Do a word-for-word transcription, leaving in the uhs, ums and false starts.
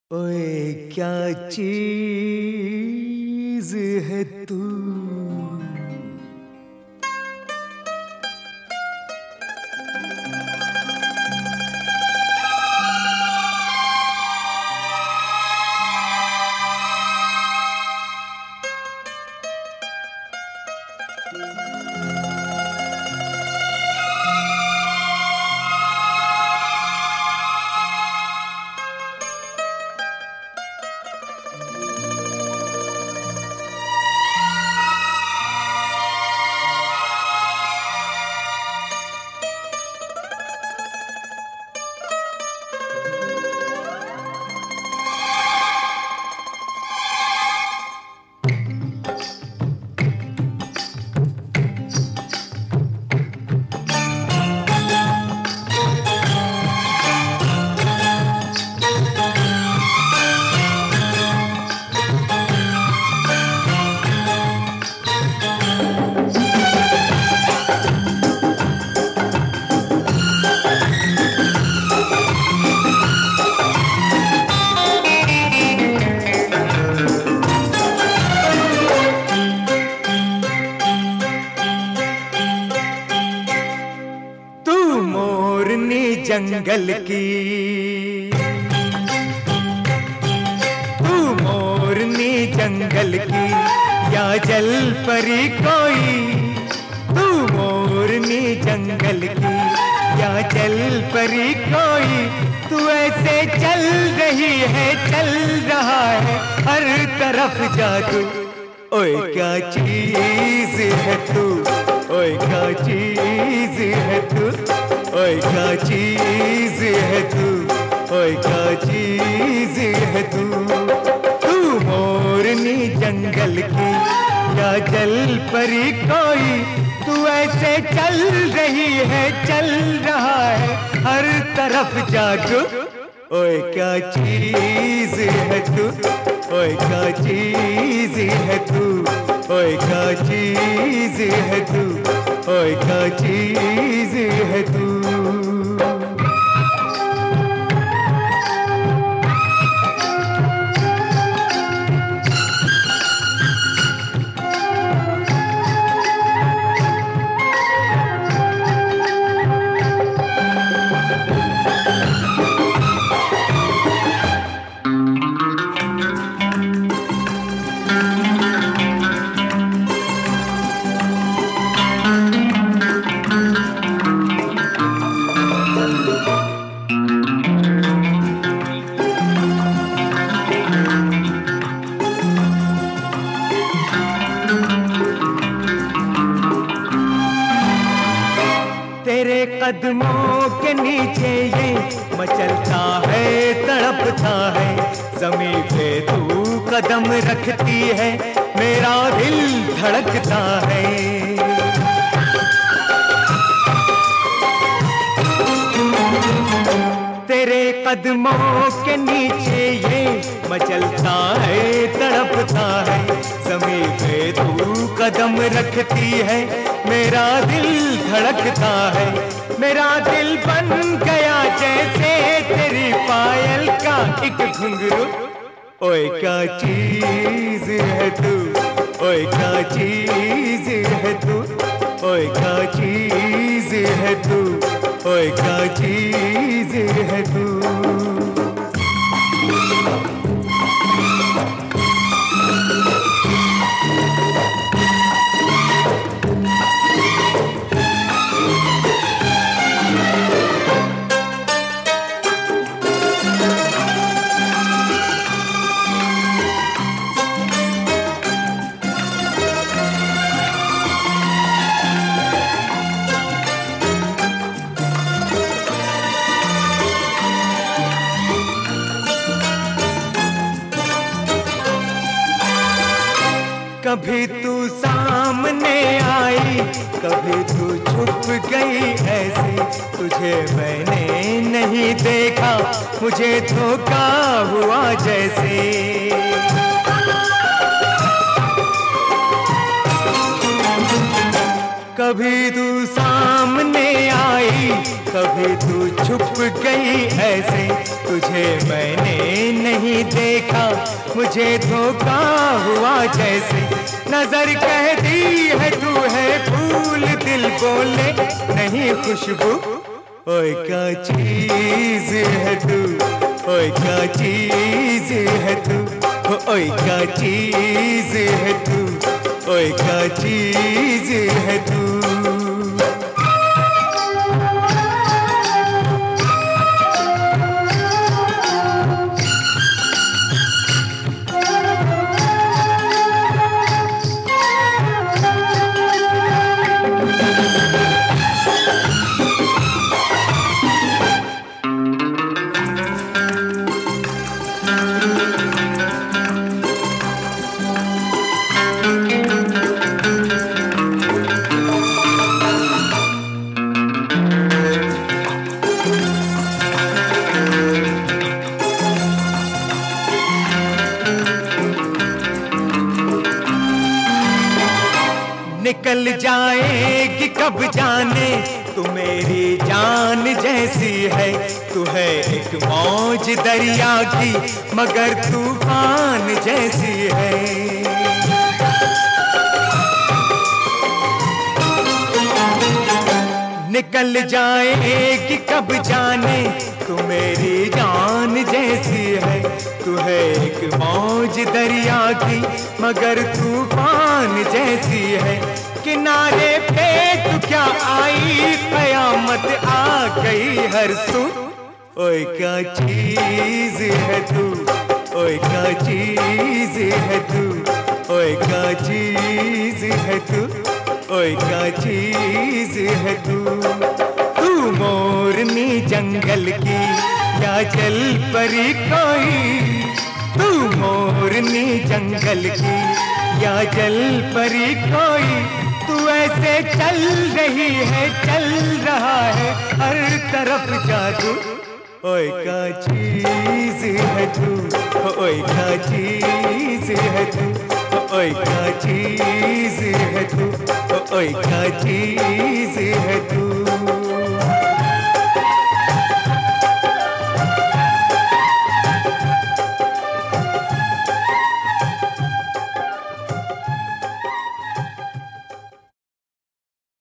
ओए क्या चीज है तू। जंगल की तू मोरनी जंगल की या जल परी कोई। तू मोरनी जंगल की या जल परी कोई। तू ऐसे चल रही है चल रहा है हर तरफ जादू। ओए क्या चीज है तू। ओए क्या चीज है तू। ओए क्या चीज है तू। ओए क्या चीज है तू। तू मोरनी जंगल की या जल परी कोई। तू ऐसे चल रही है चल रहा है हर तरफ जादू। ओए क्या चीज है तू। ओए क्या चीज है तू। ओए क्या चीज है तू। ओए क्या चीज है तू। तेरे कदमों के नीचे ये मचलता है तड़पता है। ज़मीं पे तू कदम रखती है मेरा दिल धड़कता है। तेरे कदमों के नीचे ये मचलता है तड़पता है। ज़मीं पे तू कदम रखती है मेरा दिल धड़कता है। मेरा दिल बन गया जैसे तेरी पायल का एक घुंघरू। ओए क्या चीज है तू। ओए क्या चीज है तू। ओए क्या चीज है तू। ओए क्या चीज है तू। कभी तू सामने आई कभी तू छुप गई ऐसे। तुझे मैंने नहीं देखा मुझे धोखा हुआ जैसे। कभी तू सामने आई कभी तू छुप गई ऐसे। तुझे मैंने नहीं देखा मुझे धोखा हुआ जैसे, नजर कहती है तू है फूल, दिल बोले नहीं खुशबू। ओए क्या चीज है तू, ओए क्या चीज है तू, ओए क्या चीज है तू, ओए क्या चीज है तू। निकल जाएगी कब जाने तू मेरी जान जैसी है, तू है एक मौज दरिया की मगर तूफान जैसी है। निकल जाएगी कब जाने तू मेरी जान जैसी है, तू है एक मौज दरिया की मगर तूफान जैसी है। किनारे पे तू क्या आई कयामत आ गई हर सू। ओए क्या चीज है तू, ओए क्या चीज है तू, ओए क्या चीज है तू, ओए क्या चीज है तू। तू मोरनी जंगल की या जल परी कोई, तू मोरनी जंगल की या जल परी कोई, तू ऐसे चल रही है चल रहा है हर तरफ जादू। ओए क्या चीज है तू, ओए क्या चीज है तू, ओए क्या चीज है तू, ओए क्या चीज है तू।